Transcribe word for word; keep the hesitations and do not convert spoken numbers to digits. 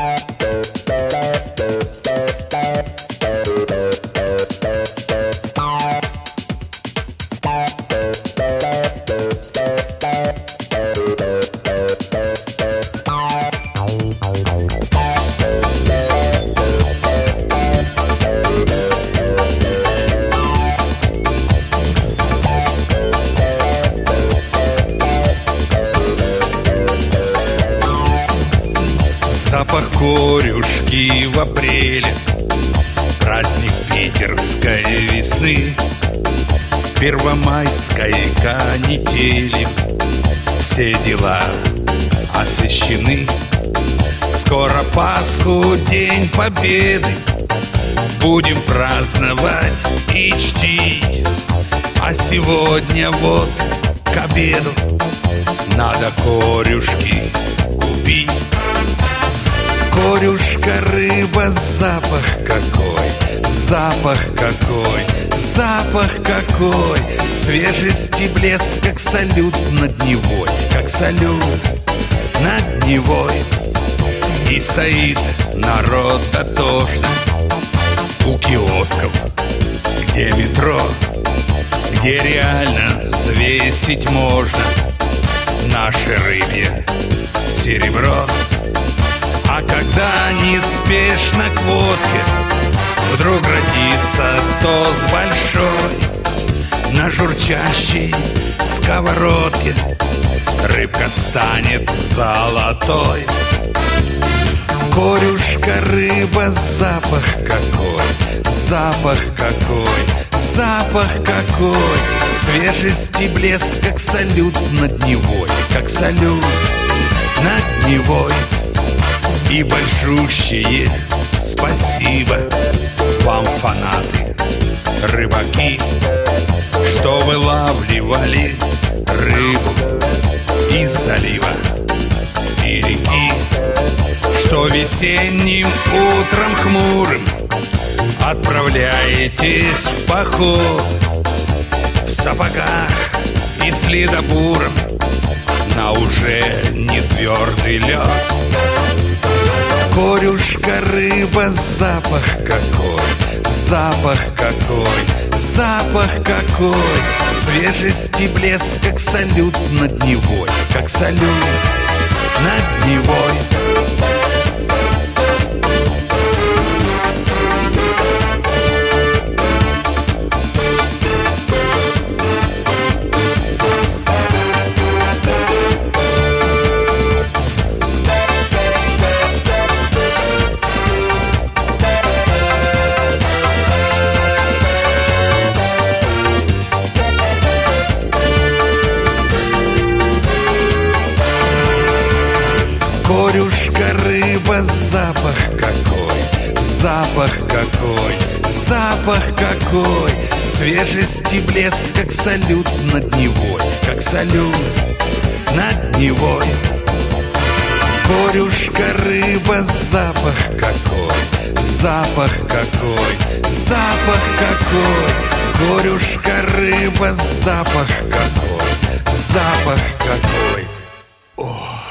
Запах корюшки в апреле, праздник питерской весны, первомайской канители, все дела освещены. Скоро Пасху, День Победы, будем праздновать и чтить. А сегодня вот к обеду надо корюшки купить. Корюшка, рыба, запах какой, запах какой, запах какой, свежесть и блеск, как салют над Невой, как салют над Невой. И стоит народ дотошно у киосков, где метро, где реально взвесить можно наше рыбье серебро. А когда неспешно к водке вдруг родится тост большой, на журчащей сковородке рыбка станет золотой. Корюшка, рыба, запах какой, запах какой, запах какой, свежесть и блеск, как салют над Невой, как салют над Невой. И большущее спасибо вам, фанаты, рыбаки, что вылавливали рыбу из залива и реки, что весенним утром хмурым отправляетесь в поход в сапогах и следобуром на уже не твердый лед. Корюшка, рыба, запах какой, запах какой, запах какой, свежесть и блеск, как салют над Невой, как салют над Невой. Корюшка, рыба, запах какой, запах какой, запах какой, свежесть и блеск, как салют над Невой, как салют над Невой. Корюшка, рыба, запах какой, запах какой, запах какой, корюшка, рыба, запах какой, запах какой. О!